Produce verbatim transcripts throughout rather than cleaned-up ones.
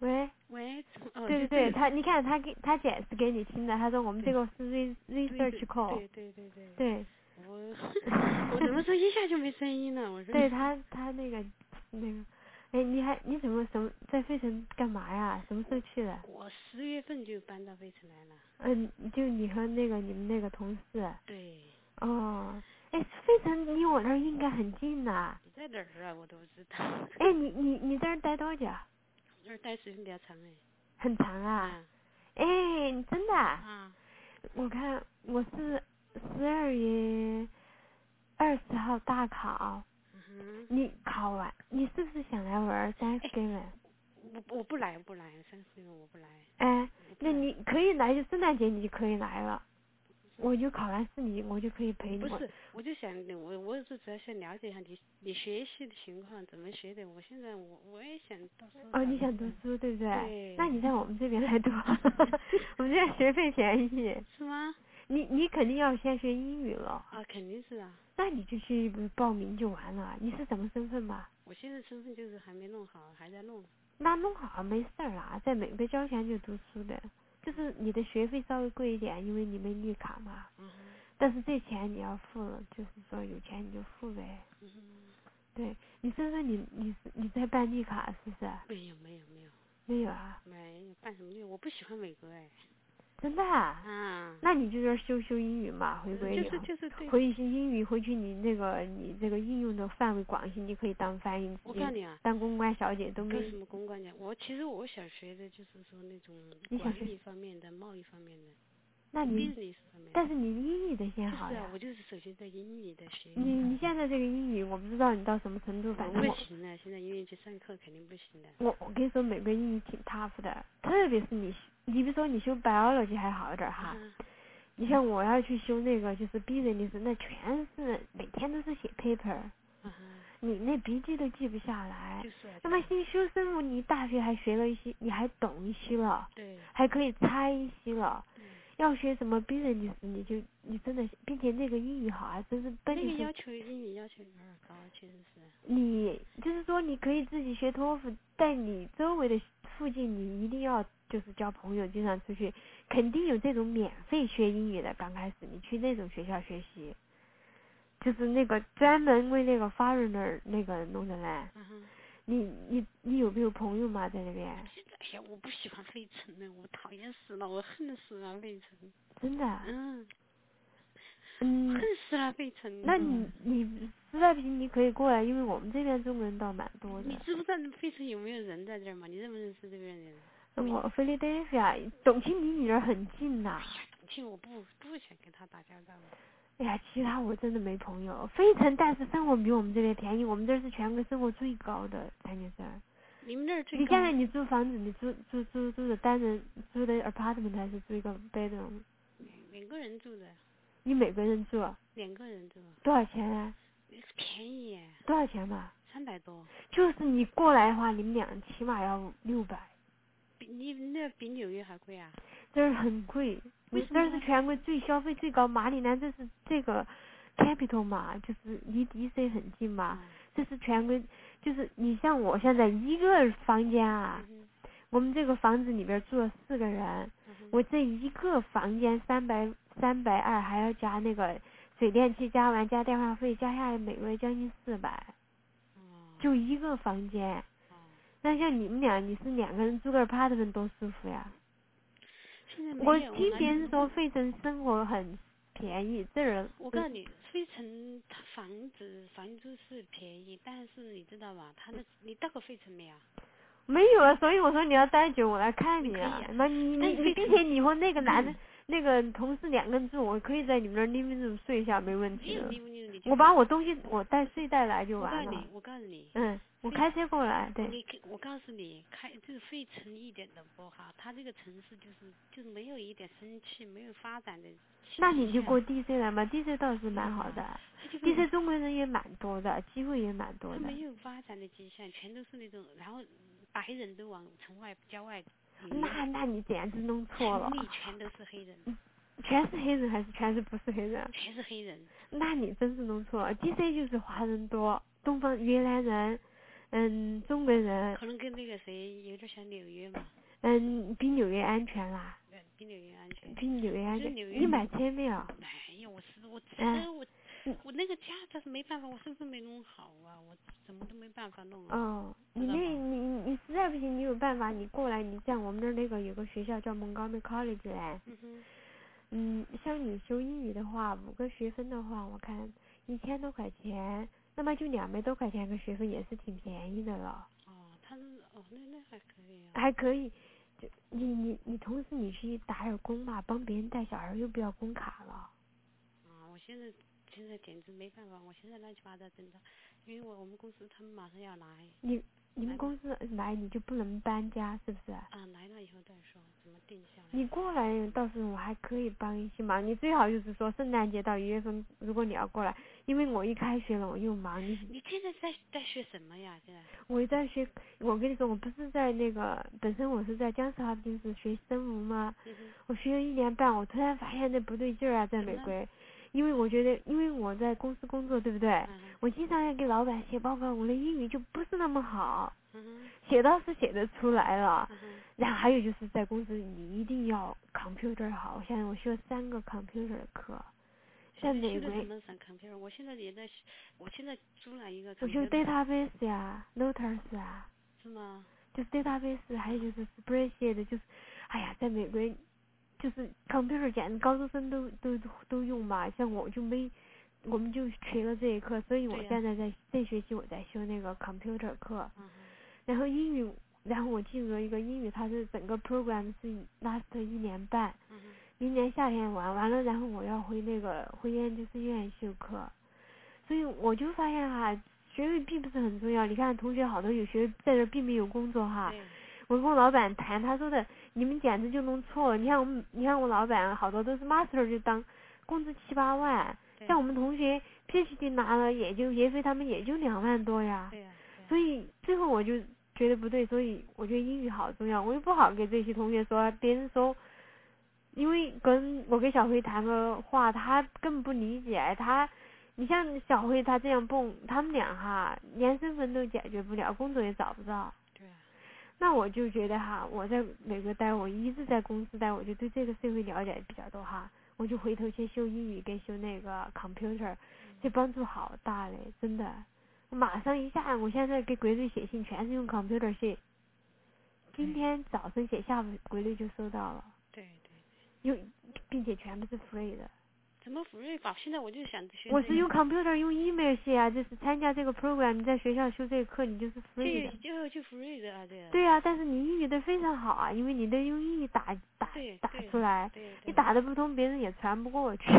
喂喂，哦， 对对对， 就这个， 他你看他给他解释给你听的，他说我们这对个是 re 对 research 对 call。 对对对对， 对。 我我怎么说一下就没声音了？我说。 对他他那个那个，哎，你还你怎么什么在费城干嘛呀？什么时候去的？ 我十月份就搬到费城来了。 嗯，就你和那个你们那个同事。 对。 哦，哎，费城离我那儿应该很近呐。 你在哪儿啊？我都不知道。 哎，你你你在这儿待多久？ 那儿待时间比较长哎。 很长啊。 嗯。 哎，真的啊。 啊。 我看我是十二月二十号大考。 嗯哼。 你考完，你是不是想来玩 Thanksgiving？ 我我不来，不来，三十岁我不来。 哎，那我不来。 你可以来，就圣诞节你就可以来了。我就考完试你，我就可以陪你。 不是，我就想我我是主要想了解一下你你学习的情况，怎么学的。我现在我我也想到时候。 哦，你想读书对不对？ 对。 那你在我们这边来读，我们这边学费便宜。 是吗？ 你你肯定要先学英语了。 啊，肯定是啊。 那你就去报名就完了。你是什么身份嘛？ 我现在身份就是还没弄好，还在弄。 那弄好没事儿啊，在美国交钱就读书的，就是你的学费稍微贵一点，因为你没绿卡嘛。 嗯哼。 但是这钱你要付了，就是说有钱你就付呗。 嗯哼。 对，你说说你你你在办绿卡是不是？ 没有没有没有。 没有啊。 没有办什么绿？我不喜欢美国哎。 真的啊？ 啊。 那你就这修修英语嘛，回归以后， 就是就是对。 回去英语回去你那个你这个应用的范围广些，你可以当翻译， 我告诉你啊， 当公关小姐都没。 干什么公关讲？我其实我想学的就是说那种你想学管理方面的、贸易方面的。 那你 business 方面的。 但是你英语得先好呀。 就是啊，我就是首先在英语的学。 你你现在这个英语我不知道你到什么程度，反我正我不行的，现在英语去上课肯定不行的。 我我跟你说，美国英语挺 tough 的，特别是你你比如说你修 biology 还好一点哈。 嗯。 你像我要去修那个就是 business，那全是每天都是写 paper。 嗯哼。 你那笔记都记不下来。 就是啊。 那么新修生物，你大学还学了一些，你还懂一些了。 对。 还可以猜一些了。 对。 要学什么 business，你就你真的，并且那个英语好啊，真是本地是。 那个要求英语要求有点高，确实是。 你就是说你可以自己学托福，在你周围的附近，你一定要就是交朋友，经常出去，肯定有这种免费学英语的。刚开始你去那种学校学习，就是那个专门为那个 foreigner 那个弄的嘞。 嗯哼。 你你你有没有朋友嘛在那边？ 哎呀，我不喜欢费城的，我讨厌死了，我恨死了费城。 真的。 嗯。 嗯。 恨死了费城。 那你你实在不行你可以过来，因为我们这边中国人倒蛮多的。 你知不知道费城有没有人在这儿吗？你认不认识这边人？ 我菲利德菲亚，董卿离你这儿很近呐。 哎呀，董卿我不不想跟他打交道。 哎呀，其他我真的没朋友。费城，但是生活比我们这边便宜，我们这是全国生活最高的三件事。 你们那儿最高？ 你现在你租房子，你租租租租的单人租的 apartment 还是租一个 bedroom？ 两个人住的。 你每个人住？ 两个人住。 多少钱啊？ 便宜耶。 多少钱嘛？ 三百多。 就是你过来的话，你们俩起码要六百。 比你那比纽约还贵啊？ 这儿很贵。 为什么？ 这是全国最消费最高，马里兰这是这个 capital 嘛，就是离 D C 很近嘛。 嗯。 这是全国，就是你像我现在一个房间啊， 嗯、 我们这个房子里边住了四个人， 嗯、 我这一个房间三百三百二，还要加那个水电气，加完加电话费，加下来每个月将近四百。 哦。 就一个房间。 哦。 那像你们俩，你是两个人住个 apartment 多舒服呀。 现在我没有。 听别人说费城生活很便宜，这人。 我告诉你，费城它房子房租是便宜，但是你知道吧？它的你到过费城没有？ 没有啊，所以我说你要待久，我来看你啊。 你可以啊。 那你你你，并且你和那个男的、嗯、那个同事两个人住，我可以在你们那儿 living room 睡一下，没问题的。我把我东西我带睡袋来就完了。 我告诉你，我告诉你。 嗯，我开车过来，对。 你我告诉你，开这个费城一点都不好，它这个城市就是就是没有一点生气，没有发展的。 那你就过 D C 来嘛 ，D C 倒是蛮好的、 啊、 ，D C 中国人也蛮多的，机会也蛮多的。 它没有发展的迹象，全都是那种，然后白人都往城外郊外。 那那你简直弄错了。 城里全都是黑人。 全是黑人还是全是不是黑人？ 全是黑人。 那你真是弄错了 ，D C 就是华人多，东方越南人， 嗯，中国人。 可能跟那个谁有点像纽约嘛。 嗯，比纽约安全啦。 对，比纽约安全。 比纽约安全。 纽约你买车没有？ 没有，我是我车、 嗯、 我我那个驾照是没办法，我身份没弄好啊，我什么都没办法弄啊。 哦，你那你你实在不行，你有办法，你过来，你像我们这儿那个有个学校叫蒙高梅 College 嘞。 嗯哼。 嗯，像你修英语的话，五个学分的话，我看一千多块钱，那么就两百多块钱个学分也是挺便宜的了。 哦，他是哦，那那还可以啊。 还可以，就你你你同时你去打点工嘛，帮别人带小孩又不要工卡了。 啊，我现在现在简直没办法，我现在乱七八糟真的，因为我我们公司他们马上要来。 你你们公司来你就不能搬家是不是？ 啊，来了以后再说怎么定下来。 你过来到时候我还可以帮一些忙，你最好就是说圣诞节到一月份，如果你要过来，因为我一开学了我又忙。你你现在在在学什么呀？现在？ 我在学，我跟你说，我不是在那个本身我是在江苏哈尔是学生物吗？ 嗯哼。 我学了一年半，我突然发现那不对劲儿啊，在美国。因为我觉得，因为我在公司工作，对不对？ 嗯、 我经常要给老板写报告，我的英语就不是那么好。 嗯、 写倒是写得出来了。 嗯、 然后还有就是在公司，你一定要 computer 好。我现在我修了三个 computer 的课。在美国。 修的什么 computer？ 我现在也在，我现在租了一个 computer。 我修 database 呀 ，Lotus 啊。 是吗？ 就是 database，还有就是 spreadsheet，就是，哎呀，在美国。就是 computer 简直高中生都都都用嘛，像我就没，我们就缺了这一课，所以我现在在这学期我在修那个 computer 课。 嗯、 然后英语，然后我进入了一个英语，它是整个 program 是 last 一年半。 嗯、 明年夏天完完了，然后我要回那个回研究生院修课，所以我就发现哈，学位并不是很重要。你看同学好多有学位在这并没有工作哈。我跟我老板谈，他说的你们简直就弄错了。你看我们，你看我老板好多都是 master 就当工资七八万，像我们同学 PhD 拿了也就学费他们也就两万多呀。 对呀。 所以最后我就觉得不对，所以我觉得英语好重要，我又不好给这些同学说，别人说，因为跟我跟小辉谈个话，他根本不理解他。你像小辉他这样蹦，他们俩哈连身份都解决不了，工作也找不到。那我就觉得哈，我在美国待，我一直在公司待，我就对这个社会了解比较多哈，我就回头去修英语跟修那个 computer， 这帮助好大嘞，真的。马上一下，我现在给国内写信全是用 computer 写，今天早晨写，下午国内就收到了。 对对对。用，并且全部是 free 的。 怎么 free 法？现在我就想学、这个。我是用 computer 用 email 写啊，就是参加这个 program， 你在学校修这个课，你就是 free 的。 就就就 free 的啊，对啊。 对啊，但是你英语的非常好啊，因为你的用英语打打打出来，你打的不通，别人也传不过去。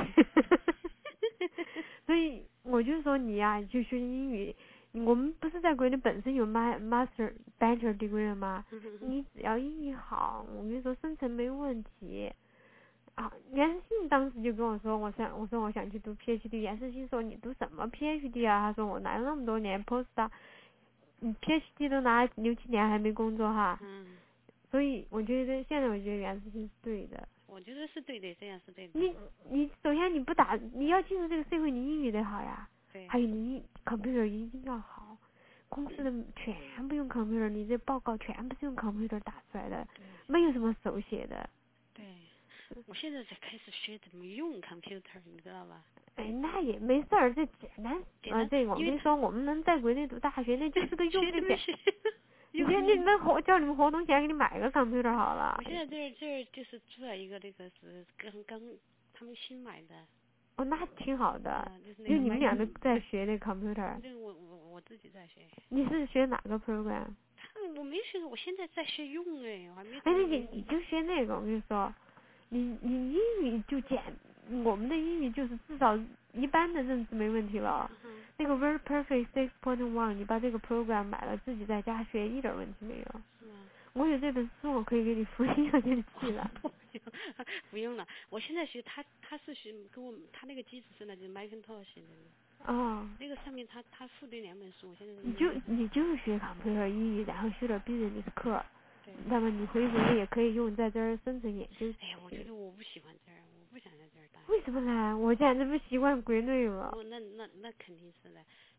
所以我就说你呀、啊，就学英语，我们不是在国内本身有 master bachelor degree 吗？你只要英语好，我跟你说生存没问题。啊，袁世信当时就跟我说，我想我说我想去读 PhD， 袁世信说你读什么 PhD 啊？他说我来了那么多年 postdoc， 你 PhD 都拿六七年还没工作哈。 嗯。 所以我觉得现在我觉得袁世信是对的。 我觉得是对的，这样是对的。 你你首先你不打，你要进入这个社会，你英语得好呀。 对。 还有你 computer 一定要好，公司的全部用 computer， 你这报告全部是用 computer 打出来的，没有什么手写的。 对。我现在才开始学怎么用 computer， 你知道吧？ 哎，那也没事儿，这简单。 简单。 啊，这我跟你说，我们能在国内读大学，那就是个用的简。你看你们活叫你们活动钱，给你买个 computer 好了。 我现在这这就是租了一个那个是刚刚他们新买的。 哦，那挺好的。 嗯，就是那个。因为你们俩都在学那 computer。 对，我我我自己在学。 你是学哪个 program？ 他我没学，我现在在学用哎，我还没。 哎，那你你就学那个，我跟你说。你你英语就简，我们的英语就是至少一般的认知没问题了。 嗯、 那个 Word Perfect six point one， 你把这个 program 买了，自己在家学一点问题没有。 是吗？ 我有这本书，我可以给你复印，我给你寄了。 不用了，我现在学他他是学跟我他那个基础是那就是 Macintosh 的。 哦。 那个上面他他附的两本书，我现在。 你就你就是学 computer 英语，然后学点 business 课。 对。 那么你回国也可以用，在这儿生存也就。 哎呀，我觉得我不喜欢这儿，我不想在这儿待。 为什么呢？我简直不习惯国内了。 哦，那那那肯定是的。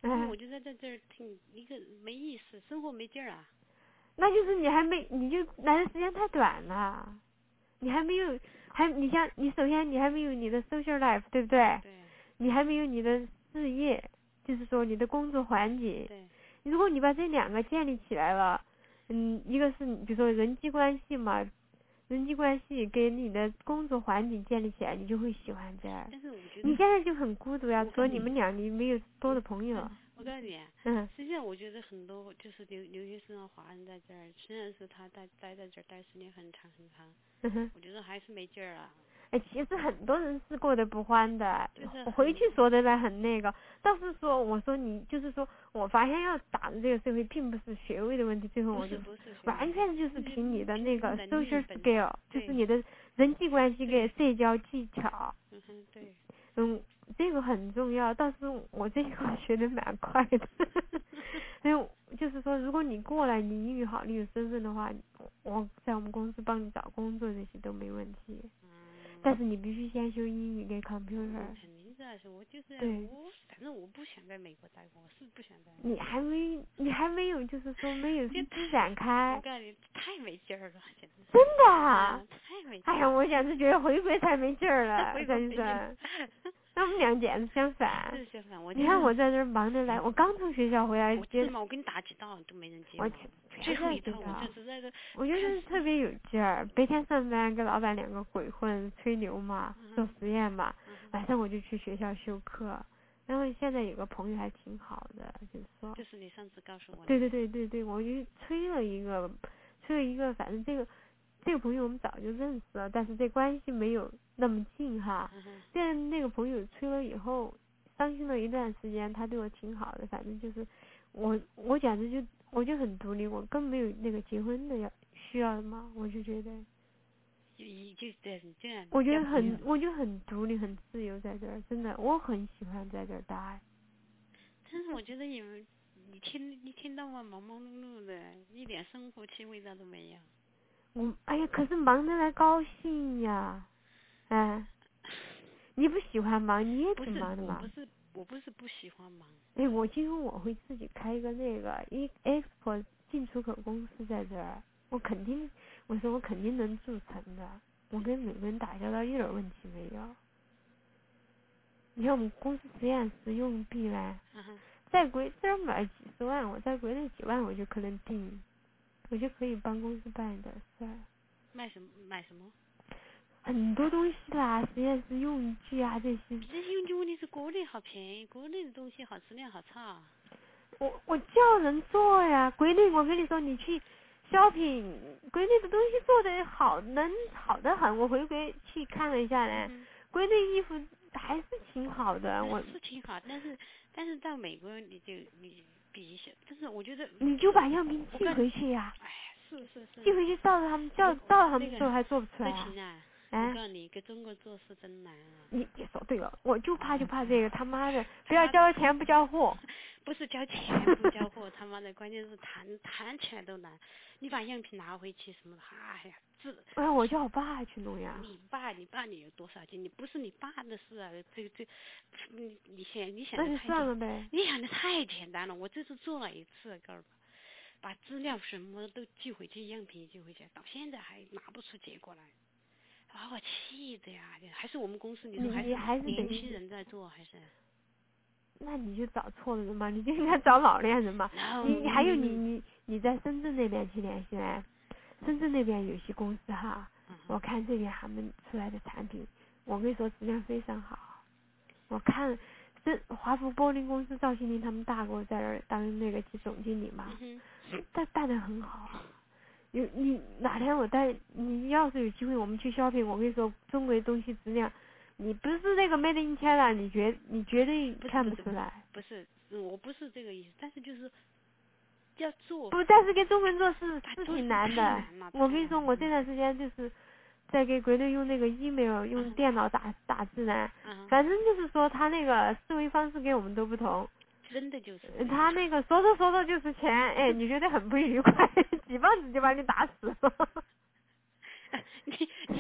哎， 我觉得在这儿挺一个没意思，生活没劲儿啊。 那就是你还没，你就来的时间太短了，你还没有，还你像你首先你还没有你的 social life， 对不对？ 对。 你还没有你的事业，就是说你的工作环境。 对。 如果你把这两个建立起来了，嗯，一个是比如说人际关系嘛，人际关系跟你的工作环境建立起来，你就会喜欢这儿。 但是我觉得你现在就很孤独呀，除了我告诉你你们俩，你没有多的朋友。 我告诉你， 嗯， 实际上我觉得很多就是留留学生啊、华人在这儿，虽然是他待待在这儿待时间很长很长， 嗯哼， 我觉得还是没劲儿啊。 哎，其实很多人是过得不欢的， 就是我回去说的来很那个，倒是说我说你就是说我发现要打的这个社会并不是学位的问题，最后我就不是不是完全就是凭你的那个 social 本 skill， 就是你的人际关系跟社交技巧。 嗯哼，对。 嗯，这个很重要，但是我这个学的蛮快的，所以就是说，如果你过来，你英语好，你有身份的话，我在我们公司帮你找工作，这些都没问题。 嗯。 但是你必须先修英语跟 computer。 肯定是，我就是对， 我，反正我不想在美国待过，我是不想待。 你还没，你还没有，就是说没有施展开。 我告诉你，太没劲儿了，简直。 真的啊？ 嗯、太没劲儿。 哎呀，我简直觉得回归才没劲儿了，真是。那我们俩简直相反。 是相反，我你看我在这儿忙着来，我刚从学校回来， 我是嘛，我跟你打几道都没人接我。最后一套我就是在这。 我觉得特别有劲儿，白天上班跟老板两个鬼混吹牛嘛，做实验嘛，晚上我就去学校修课。然后现在有个朋友还挺好的，就是说。 就是你上次告诉我的。 对对对对对，我就吹了一个，吹了一个，反正这个。这个朋友我们早就认识了，但是这关系没有那么近哈。现在那个朋友吹了以后，伤心了一段时间，他对我挺好的，反正就是我我简直就我就很独立，我更没有那个结婚的要需要嘛，我就觉得。 就就这这样。 我觉得很，我就很独立，很自由在这儿，真的，我很喜欢在这儿待。 但是我觉得你们，你听一听到嘛，忙忙碌碌的，一点生活气味道都没有。 我哎呀，可是忙着来高兴呀，哎，你不喜欢忙，你也挺忙的嘛。 不是，我不是，我不是不喜欢忙。 哎，我今后我会自己开一个那个一 export 进出口公司在这儿，我肯定，我说我肯定能做成的，我跟美国人打交道一点问题没有。你看我们公司实验室用币呢，在国这儿买几十万，我在国内几万我就可能定。我就可以帮公司办的事儿。 卖什么？买什么？ 很多东西啦，实验室用具啊这些。 这些用具问题是国内好便宜，国内的东西好质量好差。 我我叫人做呀，国内我跟你说，你去 shopping，国内的东西做的好，能好的很。我回国去看了一下呢， 嗯、 国内衣服还是挺好的。我是挺好，但是但是到美国你就你比一下，但是我觉得你就把样品寄回去呀。 哎，是是是。 寄回去照着他们叫，照着他们做还做不出来啊。 我告诉你，搁中国做事真难啊！ 你你说对了，我就怕就怕这个，他妈的，不要交钱不交货。 不是交钱不交货，他妈的，关键是谈谈起来都难。你把样品拿回去什么的，哎呀，这。 哎，我叫我爸去弄呀。 你爸，你爸你有多少斤？你不是你爸的事啊，这这，你你想你想的太那就算了呗。 你想的太简单了，我这次做了一次，告诉你，把资料什么都寄回去，样品寄回去，到现在还拿不出结果来。把我气的呀！还是我们公司，你说还是年轻人在做，还是？ 那你就找错了人嘛，你就应该找老练人嘛。你你还有你你你在深圳那边去联系呢？深圳那边有些公司哈，我看这边他们出来的产品，我跟你说质量非常好。我看这华福玻璃公司赵新林他们大哥在这儿当那个总经理嘛，他办得很好。有你哪天我带你要是有机会我们去 shopping， 我跟你说中国的东西质量，你不是那个 made in China， 你绝你绝对看不出来。 不是，不是我不是这个意思，但是就是要做。 不，但是跟中国人做事是挺难的。我跟你说，我这段时间就是在给国内用那个 email 用电脑打打字呢，反正就是说他那个思维方式跟我们都不同。 真的就是他那个说着说着就是钱，哎，你觉得很不愉快，几棒子就把你打死了。 你你还没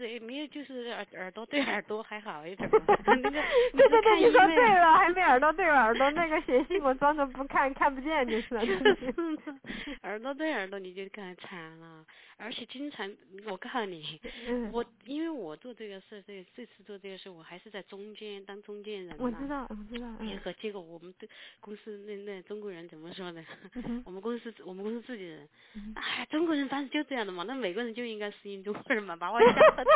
对，没有就是耳耳朵对耳朵还好一点嘛。那个对对对，你说对了，还没耳朵对耳朵，那个写信我装作不看，看不见就是了。 耳朵对耳朵你就更惨了，而且经常我告诉你， 嗯、 我因为我做这个事，这这次做这个事，我还是在中间当中间人我知道，我知道。 结果结果我们对公司那那中国人怎么说呢？ 嗯、 我们公司我们公司自己人， 嗯、 哎，中国人当时就这样的嘛，那美国人就应该适应中国人嘛，把我吓得。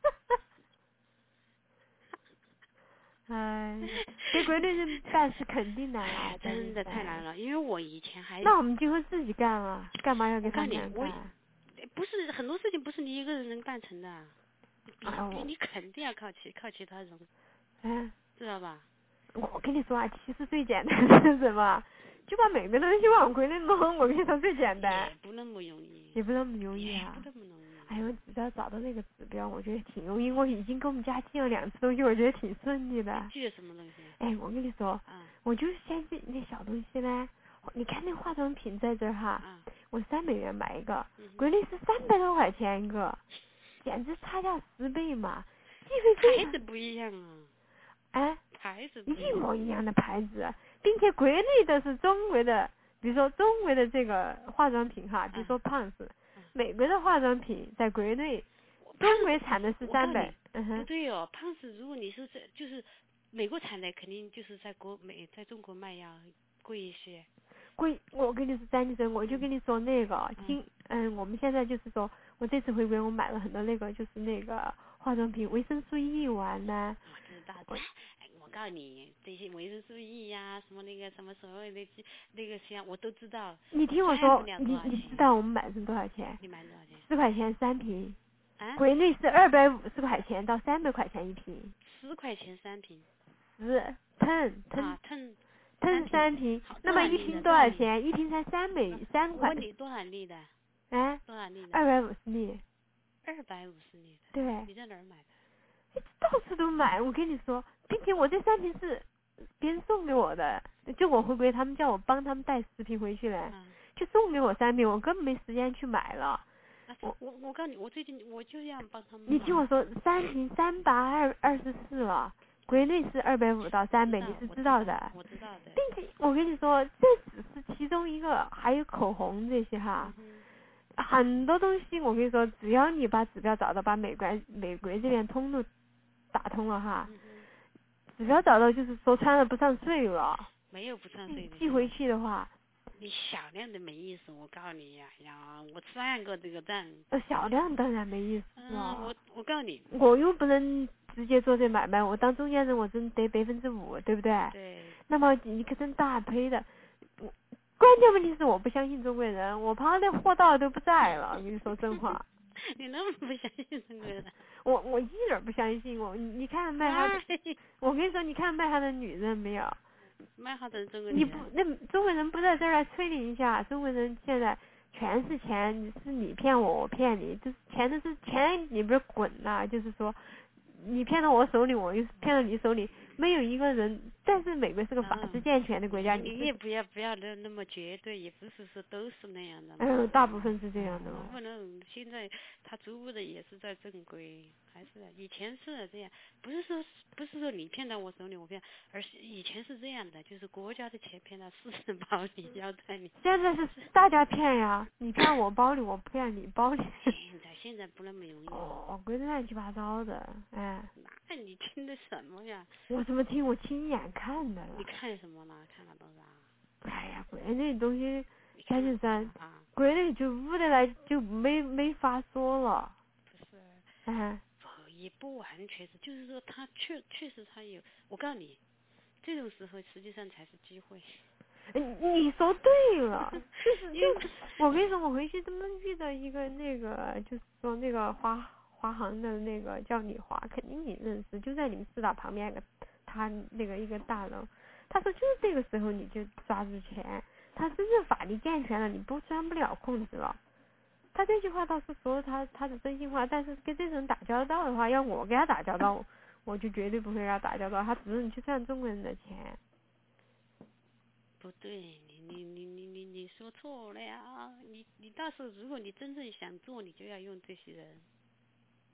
哎，给国内人办是肯定难啊， 真的太难了，因为我以前还。 那我们今后自己干啊，干嘛要给他们干？ 我不是很多事情不是你一个人能办成的，你、 哎、 你肯定要靠其靠其他人， 嗯， 知道吧？ 我跟你说啊，其实最简单的是什么？就把每个东西往国内弄，我跟你说最简单。 也不那么容易。 也不那么容易啊。 也不那么容易。 哎呦，只要找到那个指标，我觉得挺容易。我已经给我们家寄了两次东西，我觉得挺顺利的。 寄了什么东西？ 哎，我跟你说， 啊、 我就是先寄那小东西呢。你看那化妆品在这儿哈， 啊、 我三美元买一个， 嗯、 国内是三百多块钱一个，简直差价十倍嘛。寄费费牌子不一样啊。 哎， 牌子不一样。 一模一样的牌子，并且国内的是中国的，比如说中国的这个化妆品哈，比如说胖子， 嗯、 美国的化妆品在国内。中国产的是三百，嗯哼。 不对哦，胖子，如果你是在就是美国产的，肯定就是在国美在中国卖要贵一些。 贵，我跟你说，詹女士，我就跟你说那个，今嗯，嗯，我们现在就是说，我这次回国，我买了很多那个，就是那个化妆品，维生素 E 丸呢。 我知道的，我告诉你，这些维生素 E 呀，什么那个什么所谓的那个像我都知道。 你听我说，你你知道我们买是多少钱？ 你买多少钱？ 四块钱三瓶。 啊？ 国内是二百五十块钱到三百块钱一瓶。 十块钱三瓶。 十 ten ten 啊 ten ten 三瓶，那么一瓶多少钱？一瓶才三美三块。 我问你多少粒的？ 哎？ 多少粒的？ 二百五十粒。 二百五十粒的。 对。 你在哪儿买的？ 到处都买，我跟你说，并且我这三瓶是别人送给我的，就我回国，他们叫我帮他们带十瓶回去嘞， 嗯、 就送给我三瓶，我根本没时间去买了。 我我我告诉你，我最近我就要帮他们。 你听我说，三瓶三八二二十四了，国内是二百五到三百，你是知道的。 我知道的。 并且我跟你说，这只是其中一个，还有口红这些哈。 嗯很多东西我跟你说，只要你把指标找到，把美国美国这边通路打通了哈， 嗯、 指标找到就是说穿了不上税了。 没有不上税的。 寄回去的话， 你小量的没意思，我告诉你呀呀，我算过这个账。 小量当然没意思嗯，我我告诉你， 我又不能直接做这买卖，我当中间人，我真得百分之五，对不对？ 对。 那么你可真大赔的。关键问题是我不相信中国人，我怕那货到都不在了。我跟你说真话。 你那么不相信中国人？ 我我一点不相信我，你你看卖哈的，我跟你说，你看卖哈的女人没有？ 卖哈的中国人。 你不那中国人不在这儿来催你一下，中国人现在全是钱，是你骗我，我骗你，就是钱都是钱，你不是滚呐？就是说，你骗到我手里，我又骗到你手里，没有一个人。但是美国是个法治健全的国家， 嗯、你也不要不要那那么绝对，也不是说都是那样的。 嗯，大部分是这样的。 不能，现在他租屋的也是在正规，还是以前是这样，不是说不是说你骗到我手里我骗，而是以前是这样的，就是国家的钱骗到私人包里要在你。 现在是大家骗呀，你骗我包里，我骗你包里。 现在现在不那么容易。 哦，鬼得乱七八糟的，哎。 那你听的什么呀？ 我怎么听？我亲眼看的了。 你看什么了？看了多少？ 哎呀，国内东西，三十三， 啊， 国内就捂得来就没没法说了。 不是。 哎。 也不完全是，就是说他确确实他有，我告诉你，这种时候实际上才是机会。 你你说对了，就是就是，我跟你说，我回去这么遇到一个那个，就是说那个华华航的那个叫李华，肯定你认识，就在你们四大旁边那个他那个一个大楼，他说就是这个时候你就抓住钱，他真正法律健全了，你不钻不了空子了。他这句话倒是说他他的真心话，但是跟这种人打交道的话，要我跟他打交道，我就绝对不会跟他打交道，他只是去赚中国人的钱。 不对，你你你你你你说错了呀！你你到时候如果你真正想做，你就要用这些人。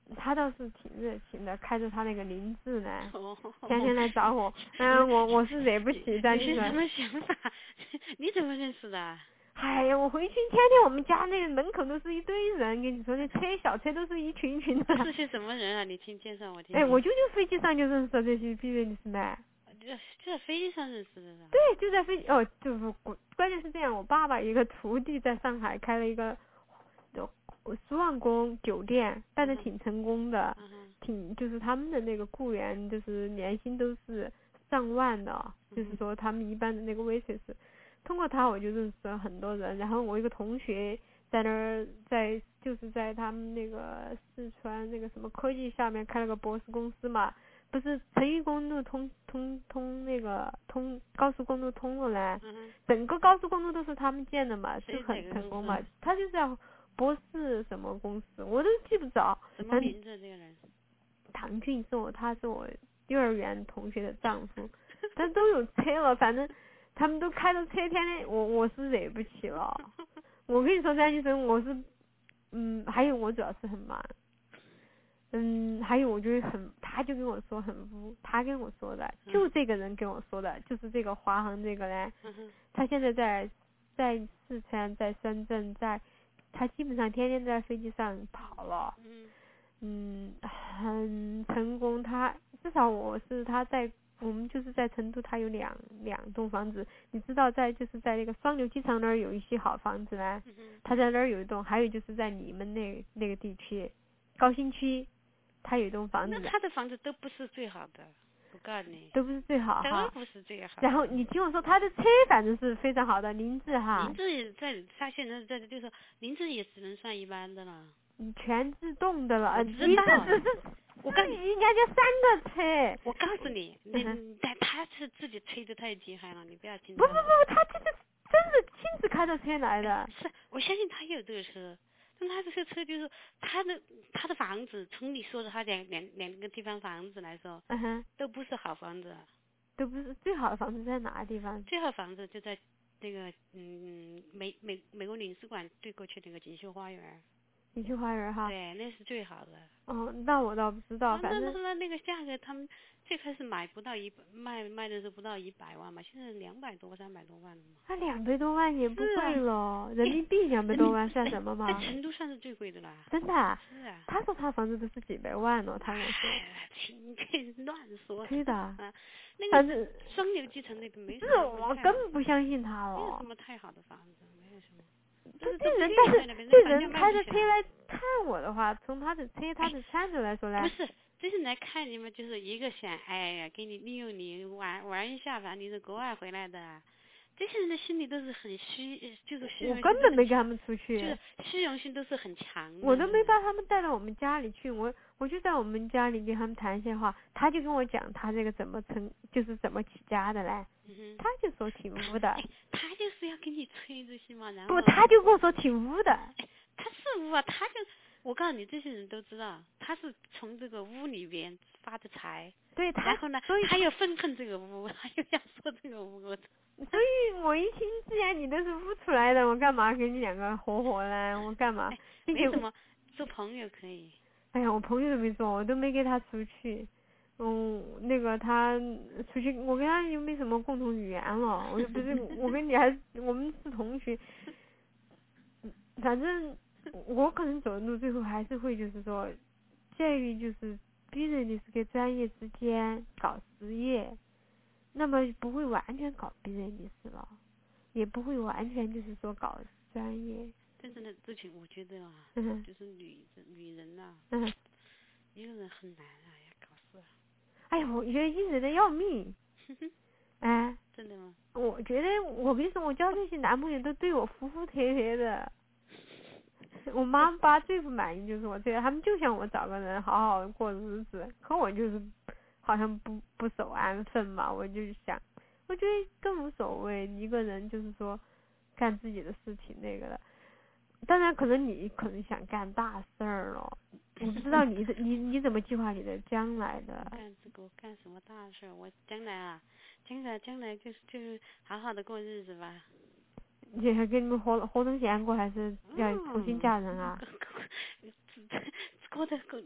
他倒是挺热情的，开着他那个凌志呢， 哦， 天天来找我。嗯，我我是惹不起，但是你是什么想法？你怎么认识的？ 哎呀，我回去天天我们家那个门口都是一堆人，跟你说那车小车都是一群群的。 是些什么人啊？你听介绍我听听。 哎，我就就飞机上就认识这些 businessman。 就就在飞机上认识的是吧？ 对，就在飞机哦，就是关键是这样，我爸爸一个徒弟在上海开了一个苏万宫酒店，办的挺成功的， 嗯、 挺就是他们的那个雇员就是年薪都是上万的， 嗯、 就是说他们一般的那个 waitress， 通过他我就认识了很多人，然后我一个同学在那儿在就是在他们那个四川那个什么科技下面开了个博士公司嘛。不是成渝公路通通通那个通高速公路通了嘞， 嗯、 整个高速公路都是他们建的嘛，就很成功嘛。 啊、 他就叫博士什么公司，我都记不着。 什么名字这个人？ 唐俊是我，他是我幼儿园同学的丈夫，但都有车了，反正他们都开着车，天天我我是惹不起了。我跟你说，张先生，我是嗯，还有我主要是很忙。嗯，还有我就很，他就跟我说很污，他跟我说的，就这个人跟我说的，就是这个华航这个人，他现在在在四川，在深圳，在，他基本上天天在飞机上跑了，嗯，很成功，他至少我是他在我们就是在成都，他有两两栋房子，你知道在就是在那个双流机场那儿有一些好房子呢，他在那儿有一栋，还有就是在你们那那个地区，高新区。他有一栋房子， 那他的房子都不是最好的，我告诉你， 都不是最好哈， 都不是最好。 然后你听我说，他的车反正是非常好的，凌志哈。 凌志也在，他现在在就是凌志也只能算一般的了。 你全自动的了， 我知道。 只是我告诉你， 人家就三个车。 我告诉你，你但他是自己吹得太厉害了，你不要听。 不不不，他这是真是亲自开着车来的。 是，我相信他有这个车。但他这个车就是他的他的房子，从你说的他两两两个地方房子来说， 嗯哼， 都不是好房子， 都不是最好的房子在哪个地方？ 最好房子就在那个嗯美美美国领事馆对过去那个锦绣花园。 锦绣花园哈。 对，那是最好的。 哦，那我倒不知道，反正那那那个价格，他们最开始买不到一卖卖的时候不到一百万嘛，现在两百多三百多万了嘛。 他两百多万也不贵了，人民币两百多万算什么嘛？ 在成都算是最贵的啦。 真的啊？ 是啊。 他说他房子都是几百万呢，他跟我说。 请别乱说。 对的。 啊，那反正双流机场那个没什么。 是我根本不相信他了。 没有什么太好的房子，没有什么。 这人，但是这人开着车来看我的话，从他的车、他的穿着来说呢， 不是，这是来看你们，就是一个想，哎呀，给你利用你玩玩一下吧，你是国外回来的，这些人的心里都是很虚，就是虚荣心。 我根本没跟他们出去。 就是虚荣心都是很强的。 我都没把他们带到我们家里去，我我就在我们家里跟他们谈一些话，他就跟我讲他这个怎么成，就是怎么起家的嘞。 嗯、 他就说挺污的。 他就是要跟你吹这些嘛，然后。 不，他就跟我说挺污的。 他是污啊，他就，我告诉你，这些人都知道，他是从这个污里边发的财。 对，他然后呢， 所以他又愤恨这个污，他又要说这个污。 所以我一听，既然你都是污出来的，我干嘛跟你两个合伙呢？我干嘛？ 哎、没什么，做朋友可以。 哎呀，我朋友都没做，我都没跟他出去。嗯，那个他出去，我跟他又没什么共同语言了。我又不是，我跟你还我们是同学。反正我可能走的路最后还是会就是说，介于就是business跟专业之间搞实业，那么不会完全搞 business 了，也不会完全就是说搞专业。 但是呢，之前我觉得啊， 嗯、 就是女女人呐、啊， 嗯， 一个人很难啊，要搞事。 哎呀，我觉得一直的要命。哎， 真的吗？ 我觉得我跟你说，我交这些男朋友都对我服服帖帖的。我妈爸最不满意就是我这个，他们就想我找个人好好过日子，可我就是好像不不守安分嘛，我就想，我觉得更无所谓，一个人就是说干自己的事情那个的。当然，可能你可能想干大事儿了，我不知道你你你怎么计划你的将来的？ 干这个干什么大事？我将来啊，将来将来就是就是好好的过日子吧。 你还跟你们活活成仙过，还是要重新嫁人啊？ 过得过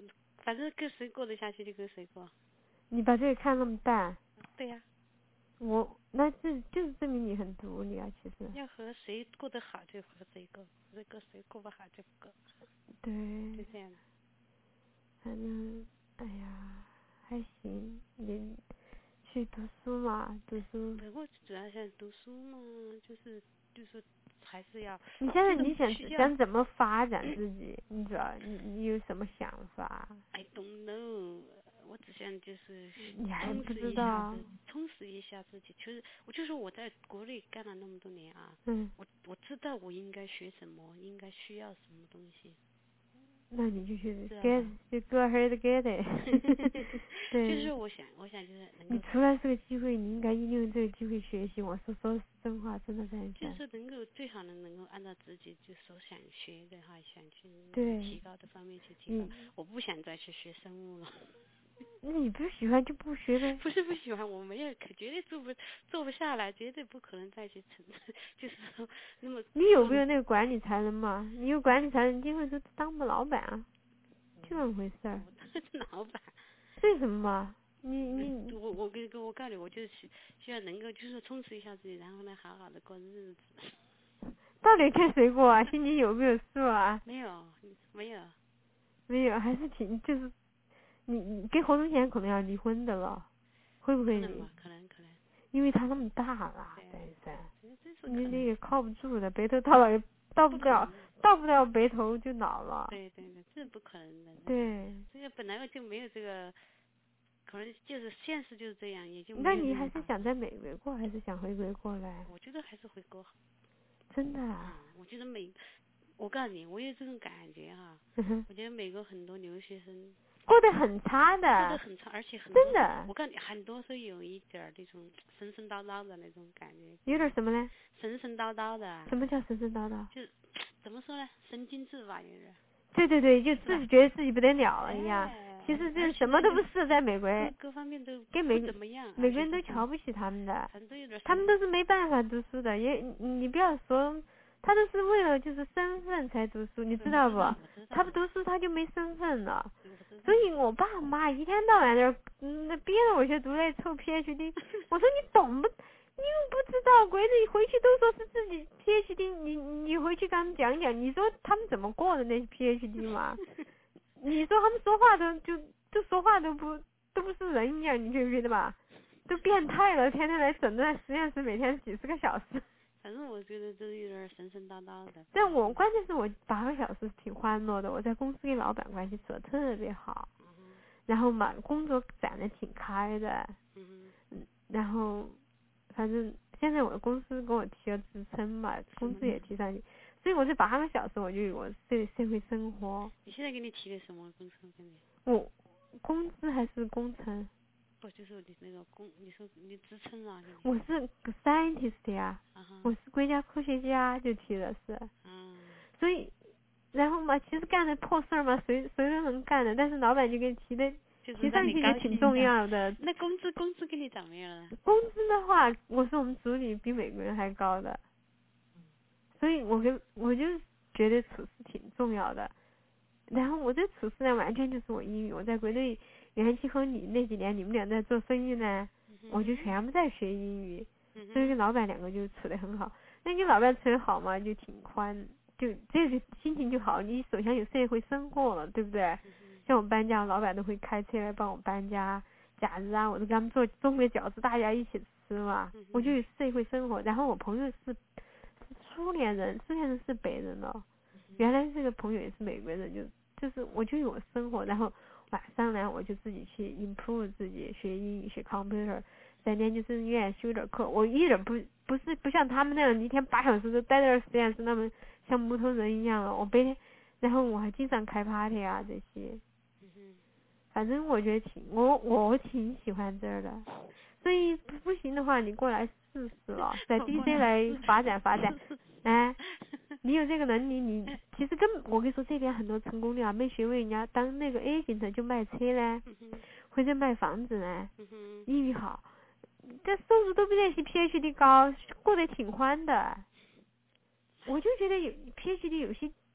反正跟谁过得下去就跟谁过。 你把这个看那么淡。 对呀、啊。 我那这就是证明你很独立啊，其实。 要和谁过得好就和谁过，或者跟谁过不好就不过。 对。 就这样。 反正，哎呀，还行，你去读书嘛，读书。 不过主要想读书嘛，就是就是还是要。 你现在你想想怎么发展自己？你主要你你有什么想法 ？I don't know， 我只想就是你还不充实知道一下自，充实一下自己。其实我就说我在国内干了那么多年啊， 嗯， 我我知道我应该学什么，应该需要什么东西。 那你就去 get， 就 go ahead get it 对。 就是我想，我想就是能够。 你出来这个机会，你应该利用这个机会学习。我说说真话，真的在讲。 就是能够最好能能够按照自己就所想学的哈，想去提高的方面去提高。我不想再去学生物了。 那你不喜欢就不学呗。 不是不喜欢，我没有，可绝对做不做不下来，绝对不可能再去成，就是说那么。 你有没有那个管理才能嘛？你有管理才能，今后就当不老板啊，就那么回事儿。 我当是老板。 为什么嘛？你你我我跟跟我告诉你，我就是希希望能够就是充实一下自己，然后呢好好的过日子。 到底跟谁过啊？心里有没有数啊？ 没有没有。 没有，还是挺就是，你你跟侯忠贤可能要离婚的了，会不会？ 可能吧，可能可能。 因为他那么大了，等于是。 你那个靠不住的，白头到老也到不了，到不了白头就老了。 对对对，这是不可能的。 对。 这个本来就没有这个，可能就是现实就是这样，也就。 那你还是想在美国过，还是想回国过来？ 我觉得还是回国好。 真的啊？ 嗯，我觉得美，我告诉你，我有这种感觉哈、啊。 嗯、 我觉得美国很多留学生过得很差的。 过得很差，而且很多。 真的。 我告诉你，很多是有一点那种神神叨叨的那种感觉。 有点什么呢？ 神神叨叨的。 什么叫神神叨叨？ 就怎么说呢？神经质吧，有点。 对对对，就自己觉得自己不得了了一样。哎、其实这什么都不是，在美国。 各方面都跟美不怎么样。 美国人都瞧不起他们的。 都有点。 他们都是没办法读书的，也你不要说，他都是为了就是身份才读书，你知道不？他不读书他就没身份了。所以我爸我妈一天到晚的，那逼着我去读那臭 P H D， 我说你懂不？你又不知道，鬼子回去都说是自己 P H D， 你你回去跟他们讲讲，你说他们怎么过的那些 P H D 嘛？你说他们说话都就都说话都不都不是人一样，你觉得吧？都变态了，天天来整在实验室，每天几十个小时。 反正我觉得都有点神神叨叨的。 但我关键是我八个小时挺欢乐的，我在公司跟老板关系处得特别好。 嗯、 然后嘛，工作展得挺开的。 嗯。 然后，反正现在我的公司给我提了职称嘛，工资也提上去，所以我这八个小时我就有我社社会生活。 你现在给你提的什么工资？给你？ 我工资还是工程？ 不，就是你那个工，你说你职称啊？ 我是 scientist 呀、 啊， 我是国家科学家，就提的是。 嗯。 所以，然后嘛，其实干的破事儿嘛，谁谁都能干的，但是老板就给提的，提上去就挺重要的。 那工资工资给你涨没有了？ 工资的话，我是我们组里比美国人还高的。嗯。所以我跟我就觉得处事挺重要的。然后我这处事呢，完全就是我英语。我在国内元气和你那几年，你们俩在做生意呢，嗯、我就全部在学英语，嗯、所以跟老板两个就处得很好。那跟老板处得好嘛，就挺宽，就这个心情就好。你手上有社会生活了，对不对？嗯、像我搬家，老板都会开车来帮我搬家。假日啊，我就跟他们做中国饺子，大家一起吃嘛，嗯、我就有社会生活。然后我朋友是是苏联人，苏联人是北人了。原来这个朋友也是美国人，就就是我就有生活，然后晚上呢我就自己去 improve 自己，学英语学 computer， 在研究生院修点课。我一点不不是不像他们那样一天八小时都待在实验室，那么像木头人一样了。我白天，然后我还经常开 party 啊这些，反正我觉得挺我我挺喜欢这儿的。所以不不行的话，你过来试试了，在 D C 来发展发展，哎。你有这个能力，你其实根本我跟你说，这边很多成功的啊，没学位人家当那个 agent 就卖车嘞，或者卖房子嘞，英语好，这收入都比那些 P H D 高，过得挺欢的。我就觉得有 P H D 有些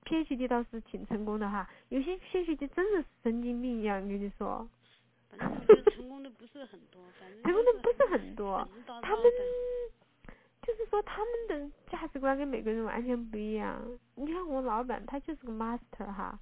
PhD 倒是挺成功的哈，有些 PhD 真的是神经病一样，跟你说。 反正我觉得成功的不是很多，反正成功的不是很多， 神叨叨他们就是说他们的价值观跟每个人完全不一样。你看我老板他就是个 master 哈，